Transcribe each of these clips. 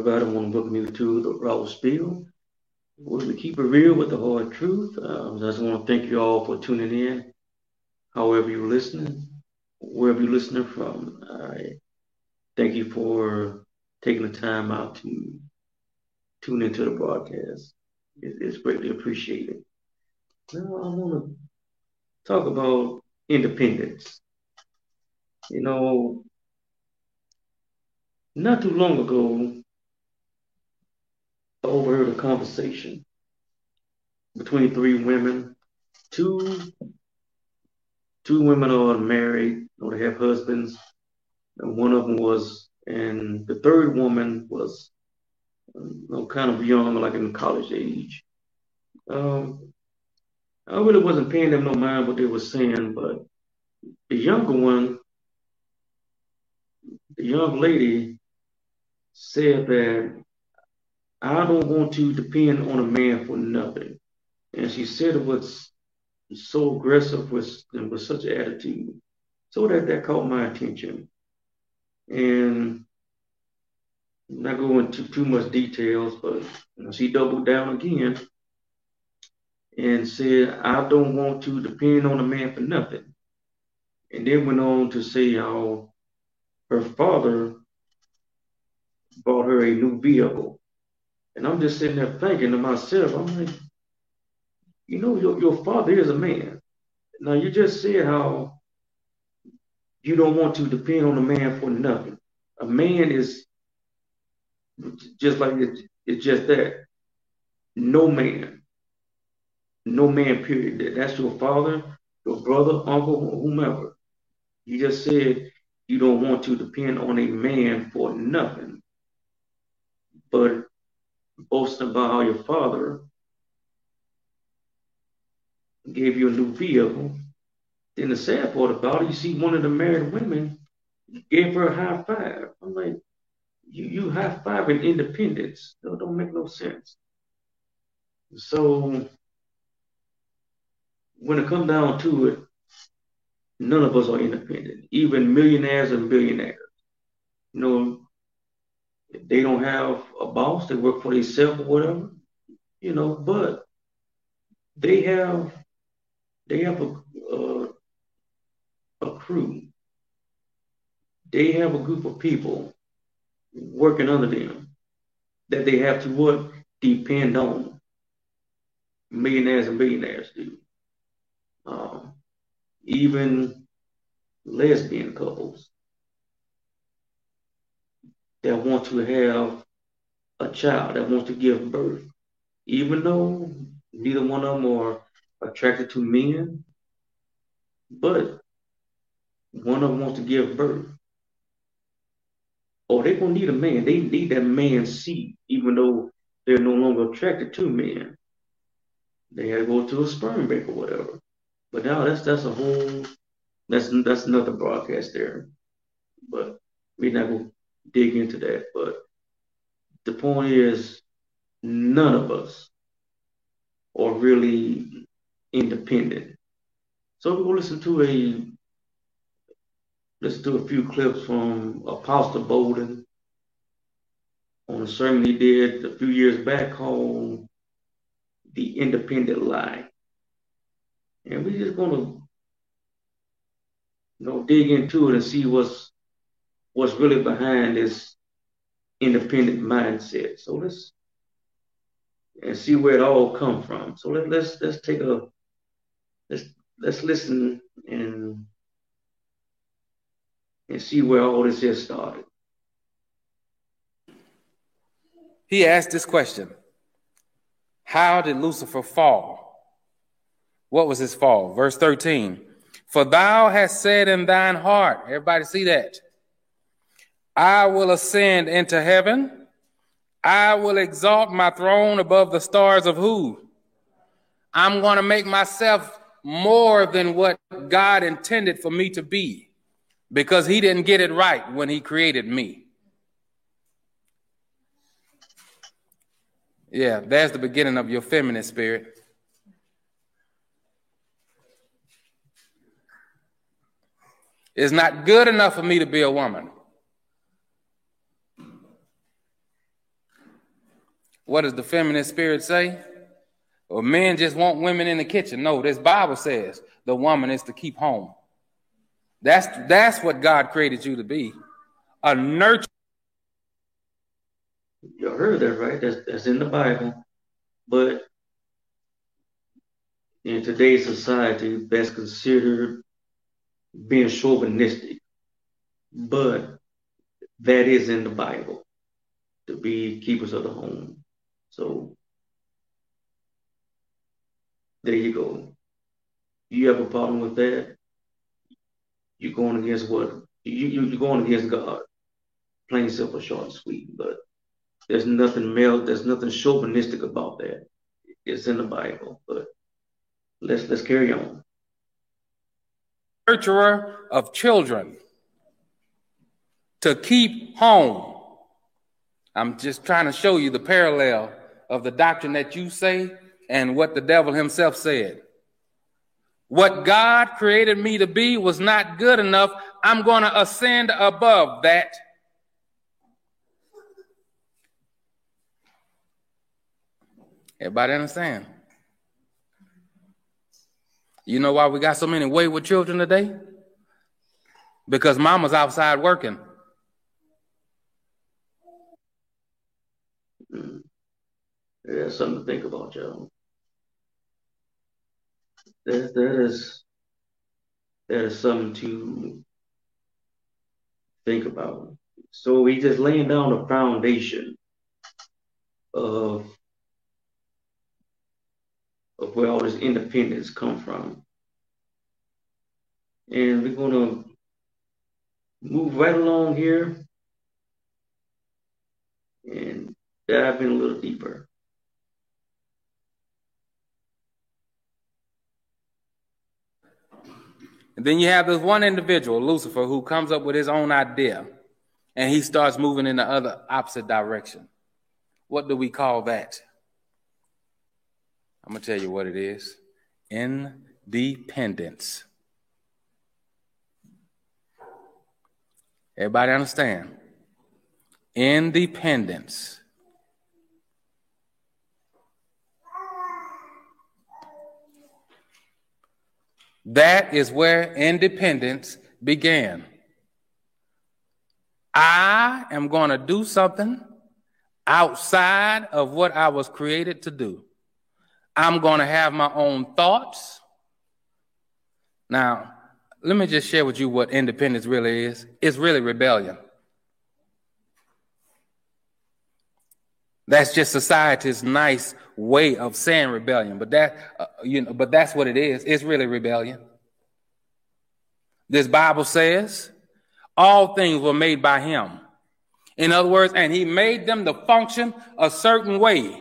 everybody. I want to welcome you to the Raw Spiel. We keep it real with the hard truth. I just want to thank you all for tuning in, however you're listening, wherever you're listening from. I thank you for taking the time out to tune into the broadcast. It's greatly appreciated. Now, I want to talk about independence. You know, not too long ago, I overheard a conversation between three women. Two two women are married, or they have husbands, and one of them was, and the third woman was, kind of young, like in college age. Um, I really wasn't paying them no mind what they were saying, but the younger one, the young lady, said that I don't want to depend on a man for nothing, and she said it was so aggressive with such an attitude, so that caught my attention, and not go into too much details, but she doubled down again and said, I don't want to depend on a man for nothing. And then went on to say how her father bought her a new vehicle. And I'm just sitting there thinking to myself, I'm like, your father is a man. Now, you just said how you don't want to depend on a man for nothing. A man is just like it's just that. No man. No man, period. That's your father, your brother, uncle, whomever. You just said you don't want to depend on a man for nothing, but boasting about how your father gave you a new vehicle. Then the sad part about it, you see one of the married women gave her a high five. I'm like, you high five in independence. That don't make no sense. So when it comes down to it, none of us are independent, even millionaires and billionaires. You know, they don't have a boss, they work for themselves or whatever, but they have a, a crew. They have a group of people working under them that they have to what? Depend on. Millionaires and billionaires do. Um, Even lesbian couples that want to have a child, that want to give birth, even though neither one of them are attracted to men, but one of them wants to give birth. Or they're gonna need a man. They need that man's seed, even though they're no longer attracted to men. They had to go to a sperm bank or whatever. But now that's a whole that's another broadcast there. But we're not gonna dig into that. But the point is, none of us are really independent. So we're gonna listen to a few clips from Apostle Bolden on a sermon he did a few years back called The Independent Lie. And we're just gonna dig into it and see what's really behind this independent mindset. So let's and see where it all come from. So let's take a let's listen and see where all this is started. He asked this question: how did Lucifer fall? What was his fall? Verse 13. For thou hast said in thine heart, everybody see that? I will ascend into heaven. I will exalt my throne above the stars of who? I'm going to make myself more than what God intended for me to be, because he didn't get it right when he created me. Yeah, that's the beginning of your feminine spirit. It's not good enough for me to be a woman. What does the feminist spirit say? Or men just want women in the kitchen. No, this Bible says the woman is to keep home. That's what God created you to be. A nurturer. You heard that, right? That's in the Bible. But in today's society, that's considered being chauvinistic. But that is in the Bible, to be keepers of the home. So there you go. You have a problem with that? You're going against what? You're going against God. Plain, simple, short, and sweet. But there's nothing chauvinistic about that. It's in the Bible. But let's carry on. Nurturer of children to keep home. I'm just trying to show you the parallel of the doctrine that you say and what the devil himself said. What God created me to be was not good enough. I'm going to ascend above that. Everybody understand? You know why we got so many wayward children today? Because mama's outside working. That's something to think about, y'all. That is something to think about. So we just laying down the foundation of where all this independence come from. And we're going to move right along here and dive in a little deeper. And then you have this one individual, Lucifer, who comes up with his own idea, and he starts moving in the other opposite direction. What do we call that? I'm going to tell you what it is. Independence. Everybody understand? Independence. That is where independence began. I am going to do something outside of what I was created to do. I'm going to have my own thoughts. Now, let me just share with you what independence really is. It's really rebellion. That's just society's nice way of saying rebellion, but but that's what it is. It's really rebellion. This Bible says all things were made by him. In other words, and he made them to function a certain way.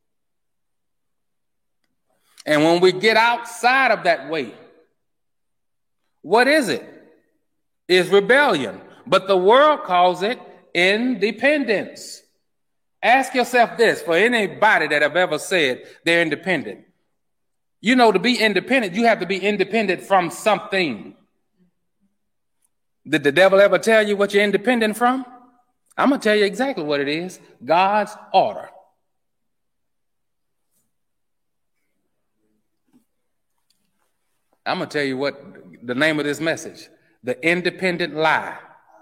And when we get outside of that way, what is it? It's rebellion. But the world calls it independence. Ask yourself this, for anybody that have ever said they're independent. You know, to be independent, you have to be independent from something. Did the devil ever tell you what you're independent from? I'm going to tell you exactly what it is. God's order. I'm going to tell you what the name of this message, the independent lie.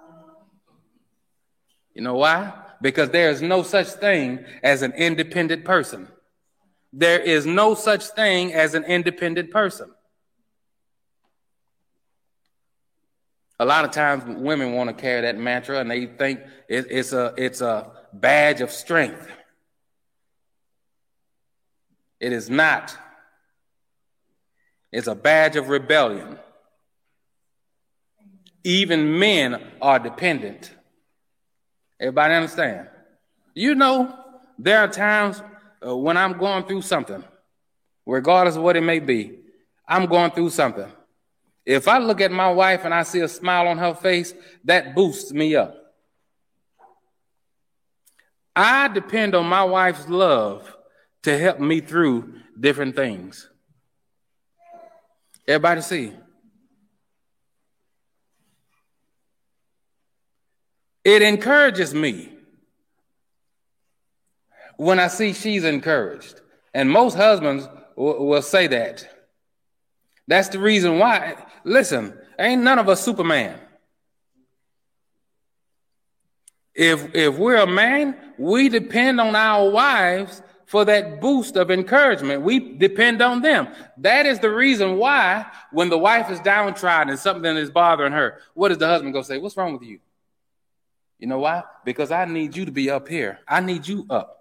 You know why? Because there is no such thing as an independent person. There is no such thing as an independent person. A lot of times women want to carry that mantra and they think it's a badge of strength. It is not. It's a badge of rebellion. Even men are dependent. Everybody understand? You know, there are times when I'm going through something, regardless of what it may be, I'm going through something. If I look at my wife and I see a smile on her face, that boosts me up. I depend on my wife's love to help me through different things. Everybody see? It encourages me when I see she's encouraged. And most husbands will say that. That's the reason why. Listen, ain't none of us Superman. If we're a man, we depend on our wives for that boost of encouragement. We depend on them. That is the reason why when the wife is downtrodden and something is bothering her, what does the husband go say? What's wrong with you? You know why? Because I need you to be up here. I need you up.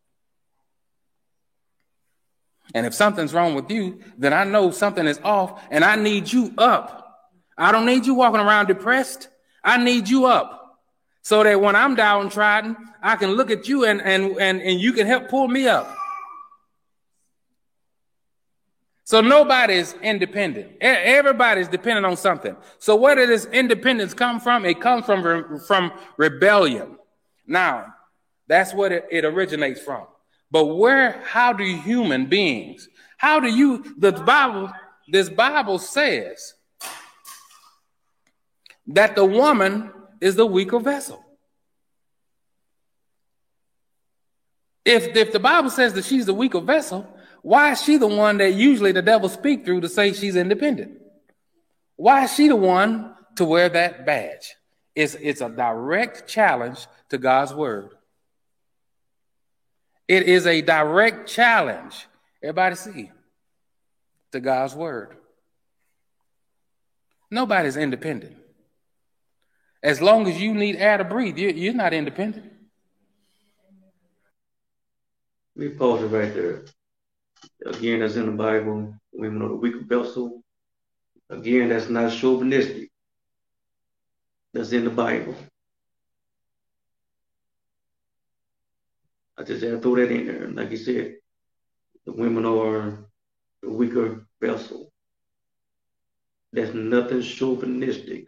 And if something's wrong with you, then I know something is off and I need you up. I don't need you walking around depressed. I need you up. So that when I'm downtrodden, I can look at you and you can help pull me up. So nobody's independent. Everybody's dependent on something. So where did this independence come from? It comes from rebellion. Now, that's what it originates from. But how do human beings, this Bible says that the woman is the weaker vessel. If the Bible says that she's the weaker vessel, why is she the one that usually the devil speaks through to say she's independent? Why is she the one to wear that badge? It's a direct challenge to God's word. It is a direct challenge, everybody see, to God's word. Nobody's independent. As long as you need air to breathe, you're not independent. We pause it right there. Again, that's in the Bible. Women are the weaker vessel. Again, that's not chauvinistic. That's in the Bible. I just had to throw that in there. Like you said, the women are the weaker vessel. There's nothing chauvinistic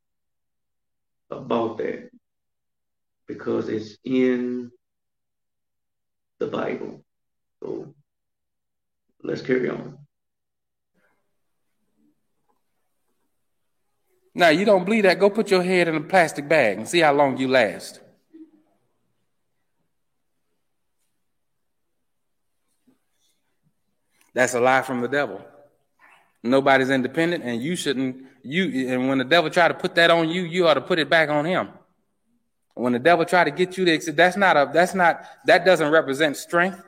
about that because it's in the Bible. So let's carry on. Now, you don't believe that? Go put your head in a plastic bag and see how long you last. That's a lie from the devil. Nobody's independent, and you shouldn't. And when the devil try to put that on you, you ought to put it back on him. When the devil try to get you to, that doesn't represent strength.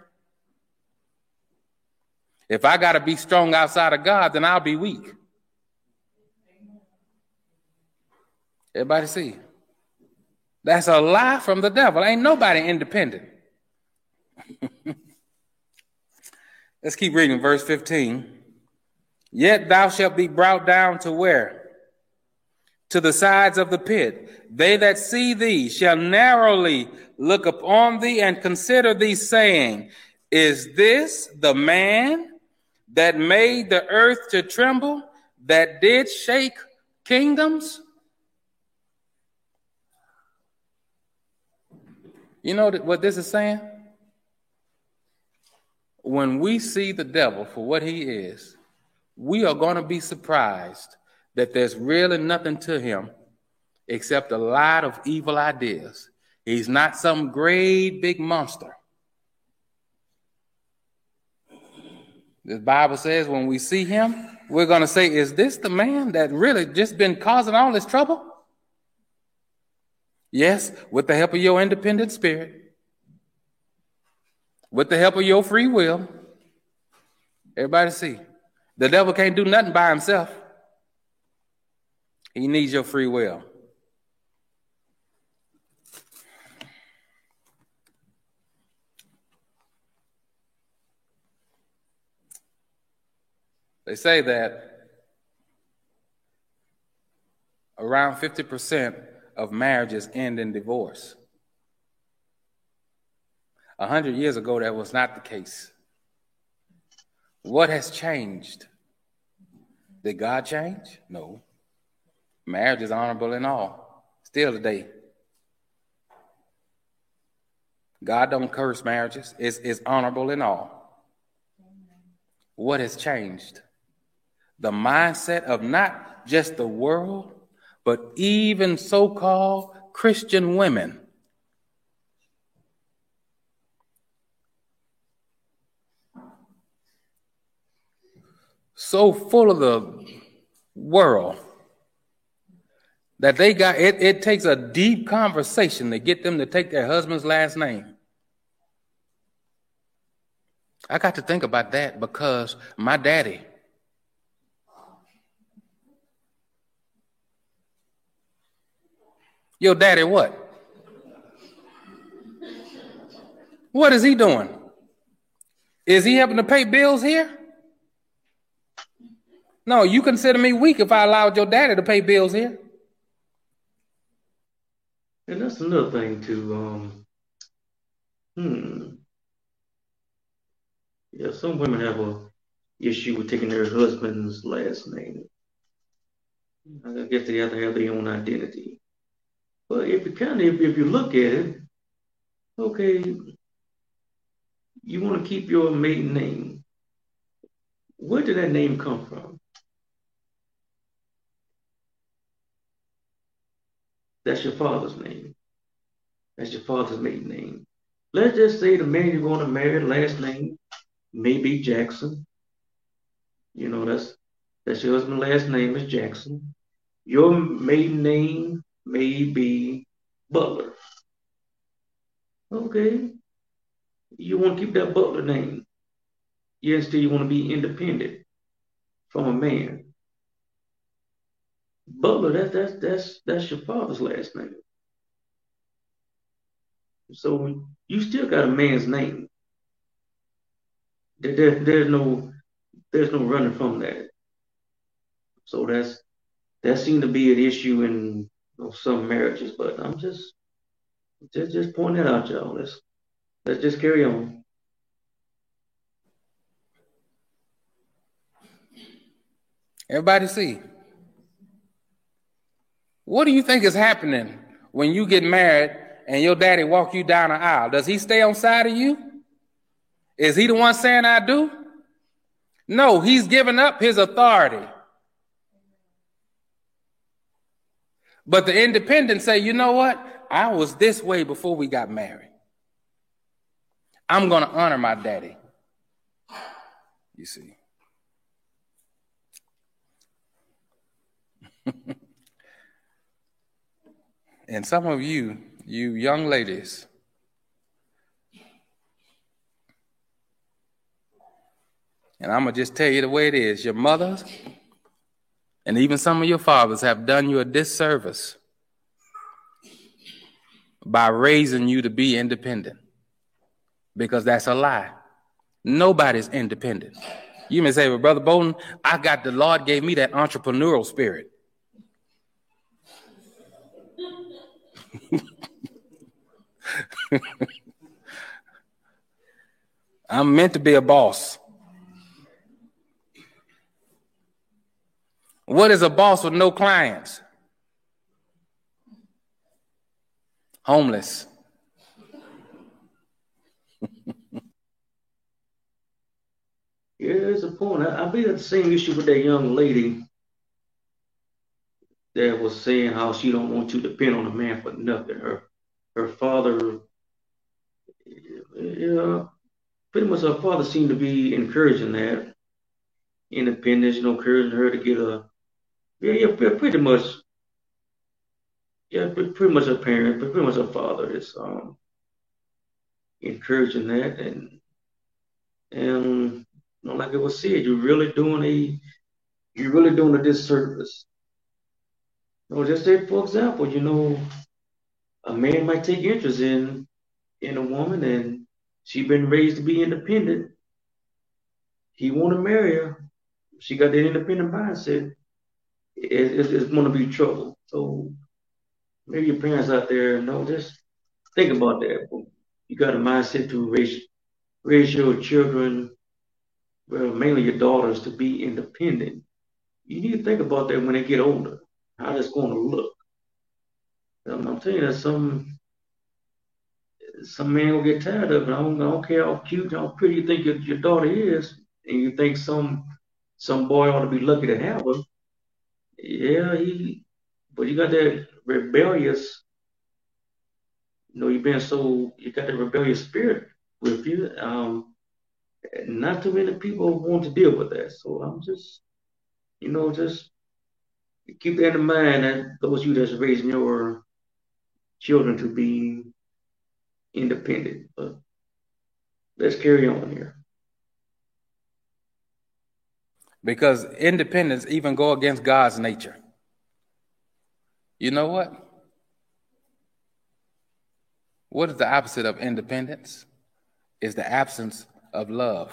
If I got to be strong outside of God, then I'll be weak. Everybody see? That's a lie from the devil. Ain't nobody independent. Let's keep reading verse 15. Yet thou shalt be brought down to where? To the sides of the pit. They that see thee shall narrowly look upon thee and consider thee, saying, is this the man that made the earth to tremble, that did shake kingdoms? You know what this is saying? When we see the devil for what he is, we are going to be surprised that there's really nothing to him except a lot of evil ideas. He's not some great big monster. The Bible says when we see him, we're going to say, is this the man that really just been causing all this trouble? Yes, with the help of your independent spirit, with the help of your free will. Everybody see, the devil can't do nothing by himself. He needs your free will. They say that around 50% of marriages end in divorce. 100 years ago, that was not the case. What has changed? Did God change? No. Marriage is honorable in all. Still today. God don't curse marriages. It's honorable in all. What has changed? The mindset of not just the world, but even so-called Christian women. so full of the world that they got it. It takes a deep conversation to get them to take their husband's last name. I got to think about that because my daddy, your daddy, what? What is he doing? Is he helping to pay bills here? No, you consider me weak if I allowed your daddy to pay bills here. And that's another thing too. Yeah, some women have a issue with taking their husband's last name. I guess they have to have their own identity. But if you look at it, okay, you want to keep your maiden name. Where did that name come from? That's your father's name. That's your father's maiden name. Let's just say the man you want to marry, last name may be Jackson. You know, that's your husband's last name is Jackson. Your maiden name may be Butler. Okay. You want to keep that Butler name. Yes, you want to be independent from a man. Butler, that's your father's last name. So you still got a man's name. There's no running from that. So that seemed to be an issue in some marriages, but I'm just pointing that out, y'all. Let's just carry on. Everybody see. What do you think is happening when you get married and your daddy walk you down the aisle? Does he stay on side of you? Is he the one saying I do? No, he's giving up his authority. But the independents say, you know what? I was this way before we got married. I'm going to honor my daddy. You see. And some of you young ladies, and I'm going to just tell you the way it is, your mothers and even some of your fathers have done you a disservice by raising you to be independent, because that's a lie. Nobody's independent. You may say, well, Brother Bowden, the Lord gave me that entrepreneurial spirit. I'm meant to be a boss. What is a boss with no clients? Homeless. Yeah, there's a point. I believe that's the same issue with that young lady that was saying how she don't want to depend on a man for nothing. Her father, pretty much her father seemed to be encouraging that independence, encouraging her to get pretty much her parent, but pretty much her father is encouraging that, and like it was said, you're really doing a disservice. Just say, for example, a man might take interest in a woman, and she been raised to be independent. He want to marry her. She got that independent mindset. It's going to be trouble. So maybe your parents out there, just think about that. You got a mindset to raise your children, well, mainly your daughters, to be independent. You need to think about that when they get older, how that's going to look. I'm telling you that some man will get tired of it. I don't care how cute, how pretty you think your daughter is, and you think some boy ought to be lucky to have her. Yeah, but you got that rebellious, you got that rebellious spirit with you. not too many people want to deal with that. So I'm just, just keep that in mind, that those of you that's raising your children to be independent. But let's carry on here. Because independence even go against God's nature. You know what? What is the opposite of independence? Is the absence of love.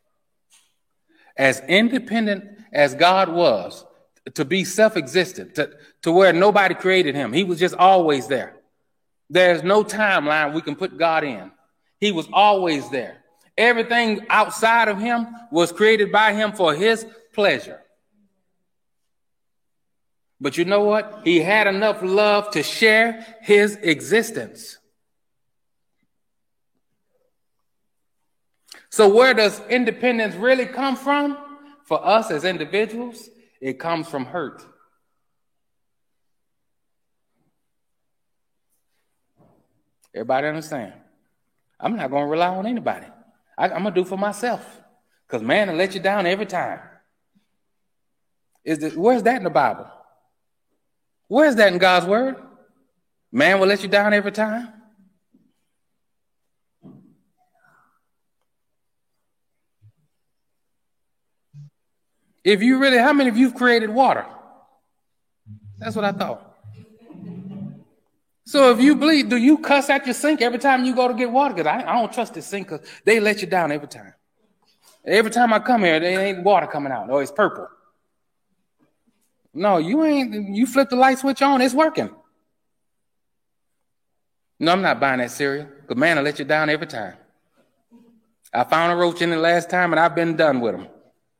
As independent as God was, to be self-existent, to where nobody created him, he was just always there. There's no timeline we can put God in. He was always there. Everything outside of him was created by him for his pleasure. But you know what? He had enough love to share his existence. So where does independence really come from? For us as individuals, it comes from hurt. Everybody understand? I'm not going to rely on anybody. I'm going to do for myself. Because man will let you down every time. Where's that in the Bible? Where's that in God's word? Man will let you down every time. If you really, how many of you have created water? That's what I thought. So if you believe, do you cuss at your sink every time you go to get water? Because I don't trust this sink because they let you down every time. Every time I come here, there ain't water coming out. Oh, it's purple. No, you ain't. You flip the light switch on, it's working. No, I'm not buying that cereal. Because man, I let you down every time. I found a roach in it last time and I've been done with them.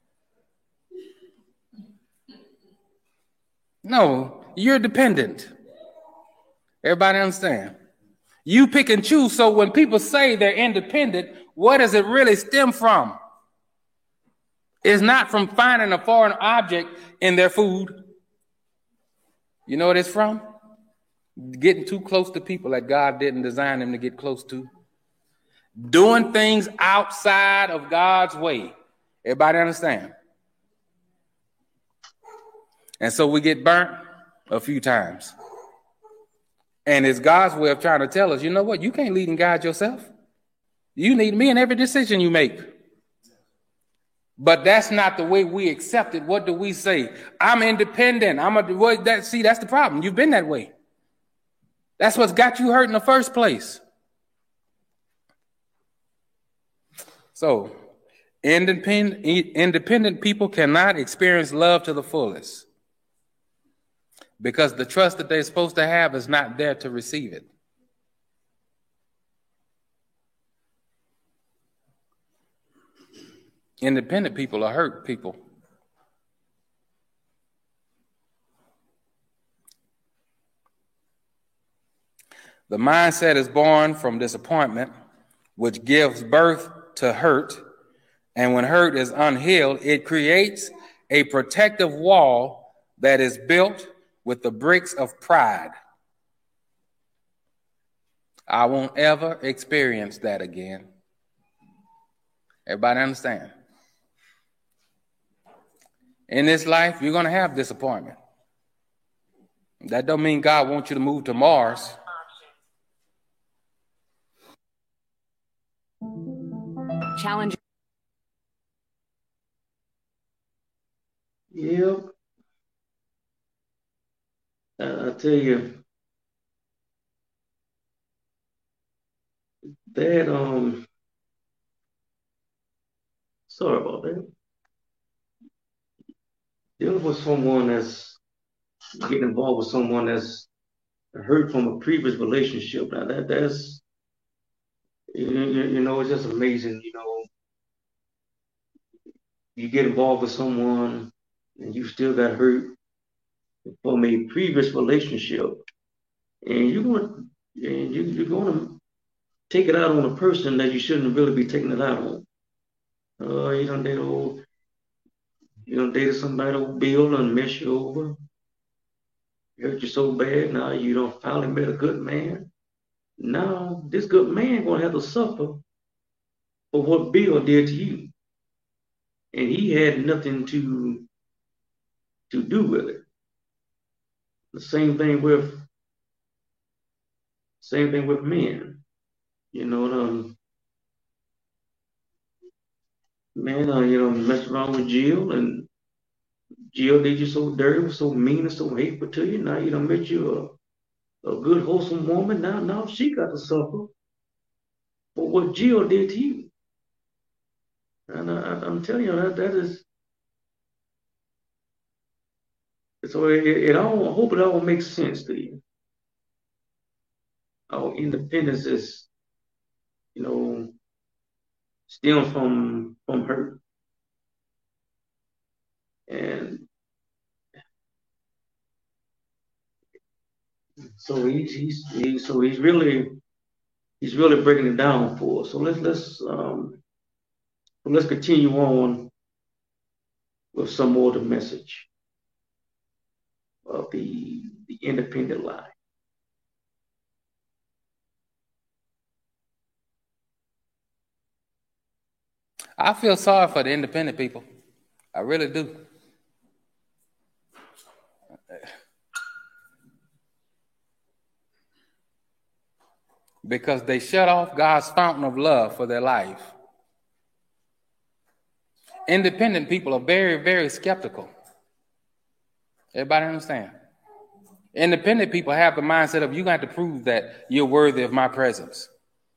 No, you're dependent. Everybody understand? You pick and choose. So when people say they're independent, what does it really stem from? It's not from finding a foreign object in their food. You know what it's from? Getting too close to people that God didn't design them to get close to. Doing things outside of God's way. Everybody understand? And so we get burnt a few times. And it's God's way of trying to tell us, you know what? You can't lead and guide yourself. You need me in every decision you make. But that's not the way we accept it. What do we say? I'm independent. See, that's the problem. You've been that way. That's what's got you hurt in the first place. So, independent people cannot experience love to the fullest because the trust that they're supposed to have is not there to receive it. Independent people are hurt people. The mindset is born from disappointment, which gives birth to hurt. And when hurt is unhealed, it creates a protective wall that is built with the bricks of pride. I won't ever experience that again. Everybody understand? In this life, you're going to have disappointment. That don't mean God wants you to move to Mars. Challenge. Yep. I tell you, that sorry about that. Dealing with someone that's getting involved with someone that's hurt from a previous relationship. Now that's it's just amazing. You get involved with someone and you still got hurt from a previous relationship, and you're going to take it out on a person that you shouldn't really be taking it out on. You done dated somebody old Bill and mess you over, hurt you so bad. Now you don't finally met a good man. Now this good man gonna have to suffer for what Bill did to you. And he had nothing to do with it. The same thing with men. Messed around with Jill, and Jill did you so dirty, so mean, and so hateful to you. Now you done met you a good, wholesome woman. Now she got to suffer for what Jill did to you. And I'm telling you, that is. So I hope it all makes sense to you. Our independence is, stems from hurt. And so he's really breaking it down for us. So let's continue on with some more of the message of the independent life. I feel sorry for the independent people. I really do. Because they shut off God's fountain of love for their life. Independent people are very, very skeptical. Everybody understand? Independent people have the mindset of, you're going to have to prove that you're worthy of my presence.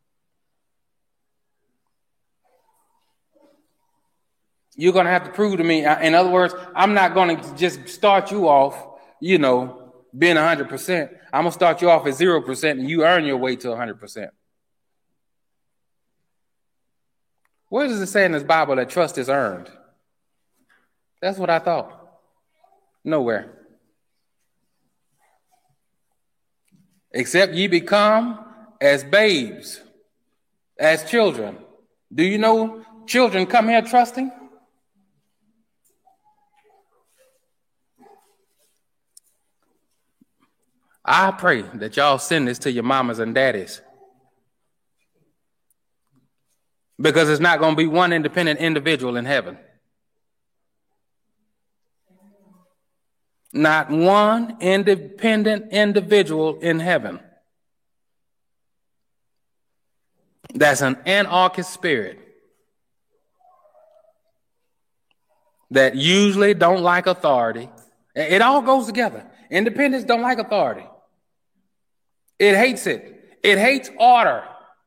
You're going to have to prove to me. In other words, I'm not going to just start you off, being 100%. I'm going to start you off at 0% and you earn your way to 100%. Where does it say in this Bible that trust is earned? That's what I thought. Nowhere. Except ye become as babes, as children. Do you know children come here trusting? I pray that y'all send this to your mamas and daddies. Because it's not going to be one independent individual in heaven. Not one independent individual in heaven. That's an anarchist spirit that usually don't like authority. It all goes together. Independents don't like authority. It hates it. It hates order.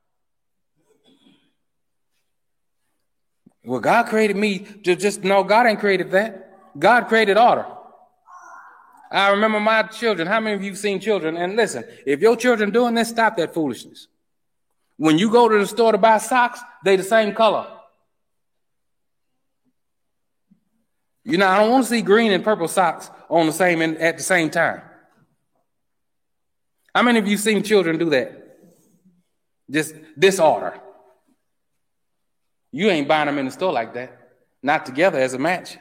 Well, God created me to just, no, God ain't created that. God created order. I remember my children. How many of you have seen children? And listen, if your children doing this, stop that foolishness. When you go to the store to buy socks, they the same color. I don't want to see green and purple socks on at the same time. How many of you seen children do that? Just disorder. You ain't buying them in the store like that. Not together as a match.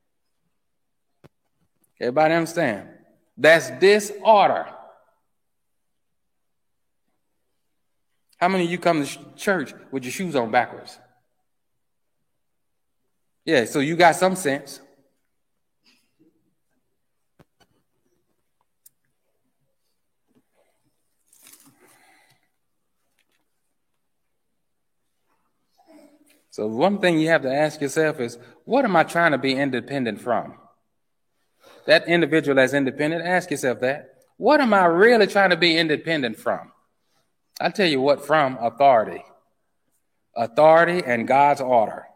Everybody understand? That's disorder. How many of you come to church with your shoes on backwards? Yeah, so you got some sense. So one thing you have to ask yourself is, what am I trying to be independent from? That individual that's independent, ask yourself that. What am I really trying to be independent from? I'll tell you what, from authority. Authority and God's order.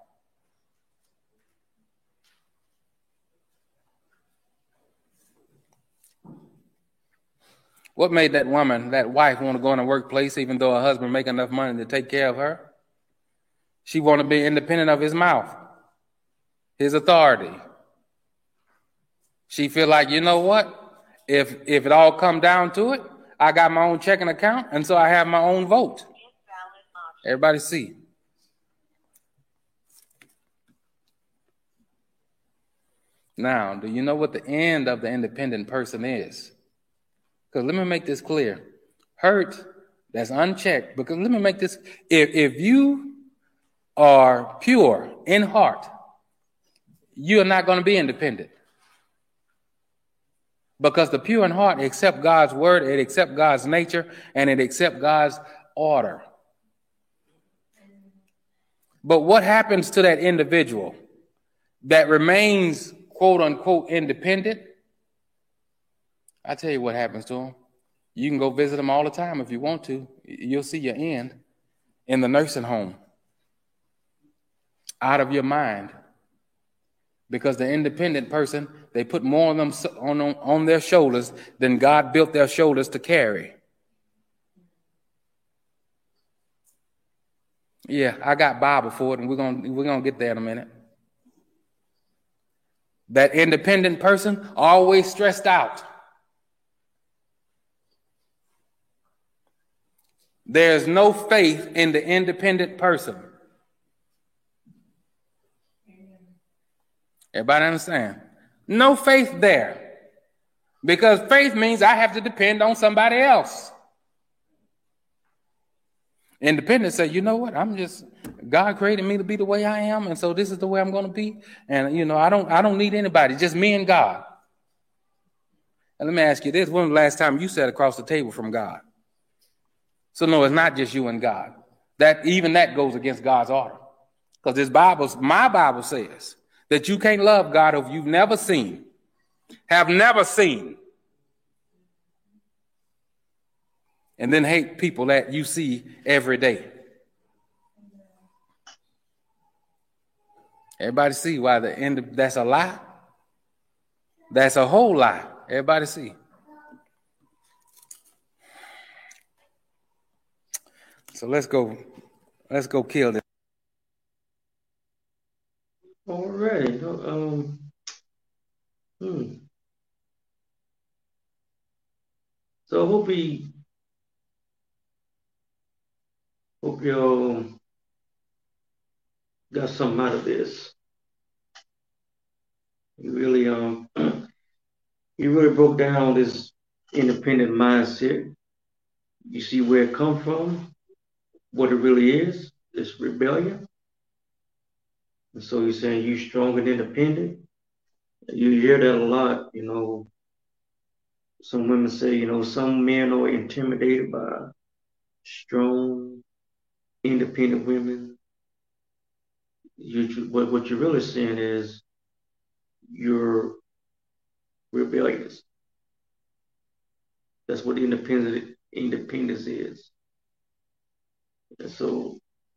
What made that woman, that wife, want to go in a workplace even though her husband make enough money to take care of her? She want to be independent of his mouth, his authority. She feel like, you know what? If it all come down to it, I got my own checking account, and so I have my own vote. Everybody see. Now, do you know what the end of the independent person is? Because let me make this clear. Hurt that's unchecked, because let me make this, if you are pure in heart, you're not going to be independent. Because the pure in heart accept God's word, it accept God's nature, and it accept God's order. But what happens to that individual that remains, quote unquote, independent? I tell you what happens to them. You can go visit them all the time if you want to. You'll see your end in the nursing home, out of your mind. Because the independent person, they put more on their shoulders than God built their shoulders to carry. Yeah, I got Bible for it, and we're gonna get there in a minute. That independent person always stressed out. There's no faith in the independent person. Everybody understand? No faith there. Because faith means I have to depend on somebody else. Independent say, you know what? God created me to be the way I am, and so this is the way I'm going to be. And I don't need anybody, just me and God. And let me ask you this: when was the last time you sat across the table from God? So no, it's not just you and God. That goes against God's order. Because my Bible says that you can't love God if you've never seen, have never seen, and then hate people that you see every day. Everybody see why that's a lie? That's a whole lie. Everybody see. So let's go kill this. All right. So hope y'all got something out of this. You really broke down this independent mindset. You see where it comes from, what it really is. It's rebellion. And so you're saying you're strong and independent. You hear that a lot, Some women say, some men are intimidated by strong, independent women. What you're really saying is you're rebellious. That's what independence is. And so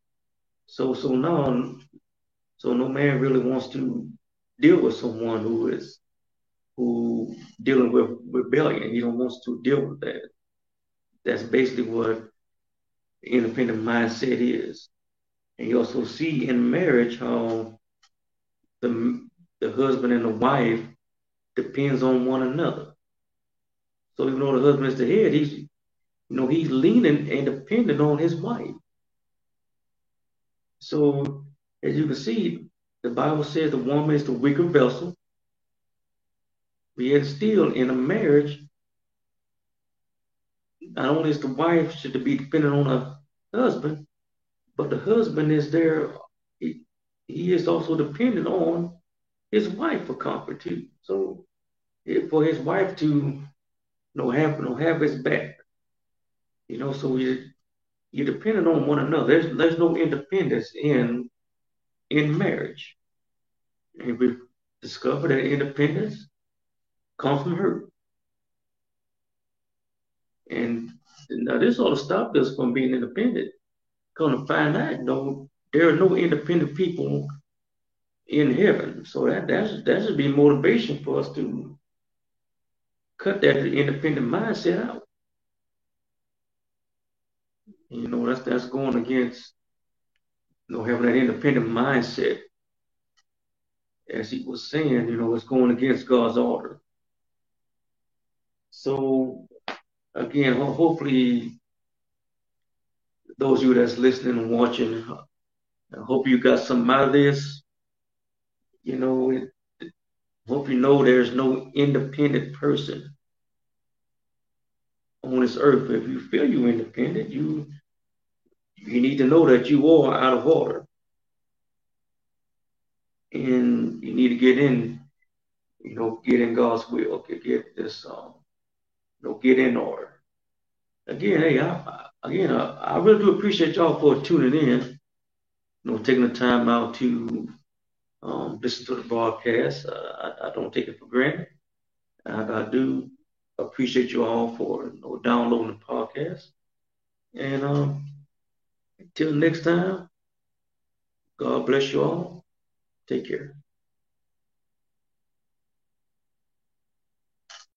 no man really wants to deal with someone who dealing with rebellion. He don't want to deal with that. That's basically what independent mindset is. And you also see in marriage how the husband and the wife depends on one another. So even though the husband is the head, he's leaning and dependent on his wife. So as you can see, the Bible says the woman is the weaker vessel. Yet still in a marriage, not only is the wife should be dependent on her husband, but the husband is there. He is also dependent on his wife for comfort too. So for his wife to have his back, so you're dependent on one another. There's no independence in marriage. And we discovered that independence comes from hurt. And now this ought to stop us from being independent. Come to find out, there are no independent people in heaven. So that should be motivation for us to cut that independent mindset out. That's going against having that independent mindset. As he was saying, it's going against God's order. So again, hopefully those of you that's listening and watching, I hope you got something out of this. Hope you know there's no independent person on this earth. If you feel you're independent, you need to know that you are out of order. and you need to get in, get in God's will, get this, get in order. Again, hey, I really do appreciate y'all for tuning in, taking the time out to listen to the broadcast. I don't take it for granted. I do appreciate you all for downloading the podcast. And until next time, God bless you all. Take care.